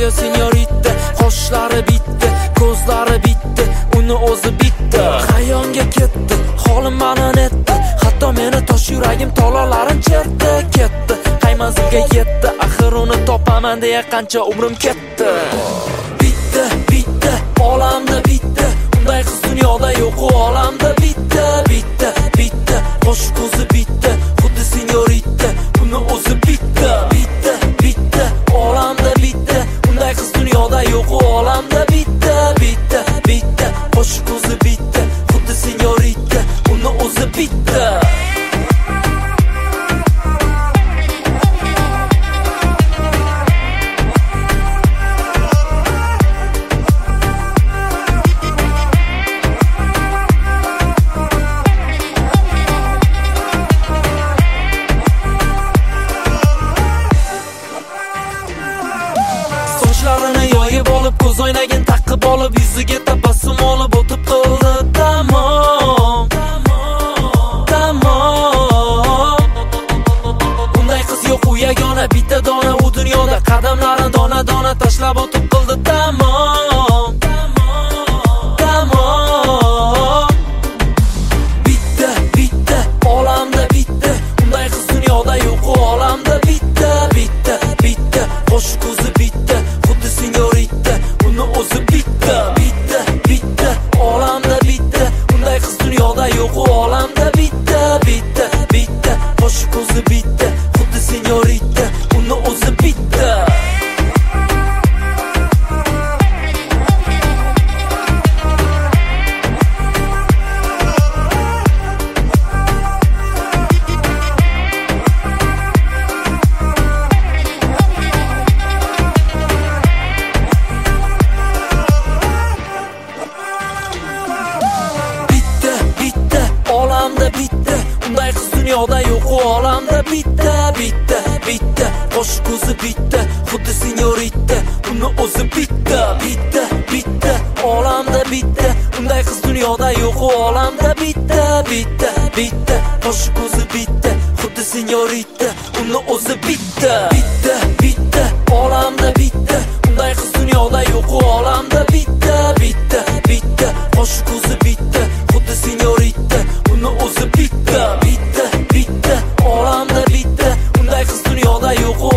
Senga senyorita, qoshlari bitta, ko'zlari bitta, uni o'zi bitta. Xayonga ketdi, holim mani netdi, hatto meni tosh yuragim tolalarin chertdi. Ketdi, qay manzilga yetdi, axir uni topaman deya qancha umrim ketdi. Bitta, bitta, olamda bitta, unday qiz dunyoda yo'q, olamda bitta, bitta, bitta, qosh ko'zi bitta, xuddi senyorita, uni o'zi bitta. Bitta, bitta, olamda bitta, unday qiz dunyoda yo'q, olamda bitta, bitta, bitta, qosh ko'zi bitta, xuddi senyorita, uni o'zi bitta. Sochlarini yoyib olib, ko'z o'ynagin taqib olib, yuziga tabassum olib o'tib qoldi. Tamom, tamom. Unday qiz yo'q, u yagona, bitta dona u dunyoda, qadamlarini dona-dona tashlab o'tib qoldi. Tamom, tamom. Bitta, bitta, olamda bitta, unday qiz dunyoda yo'q, olamda bitta, bitta, bitta, qosh ko'zi bitta, xuddi senyorita, uni o'zi bitta. Bitta, bitta, olamda bitta, unday qiz dunyoda yo'q, olamda bitta, bitta, bitta, qosh ko'zi bitta, xuddi senyorita, uni o'zi bitta. Olamda bitta, unday qiz dunyoda yo'q, olamda bitta, bitta, bitta, qosh ko'zi bitta, xuddi senyorita, uni o'zi bitta. Bitta, bitta, olamda bitta, unday qiz dunyoda yo'q, olamda bitta, bitta, bitta, qosh ko'zi bitta, xuddi senyorita, uni o'zi bitta. Bitta, bitta, olamda bitta, unday qiz dunyoda yo'q, olamda bitta, bitta, bitta, qosh ko'zi bitta, xuddi senyorita, uni o'zi bitta. Bitta, bitta, olamda bitta, unday qiz dunyoda yo'q,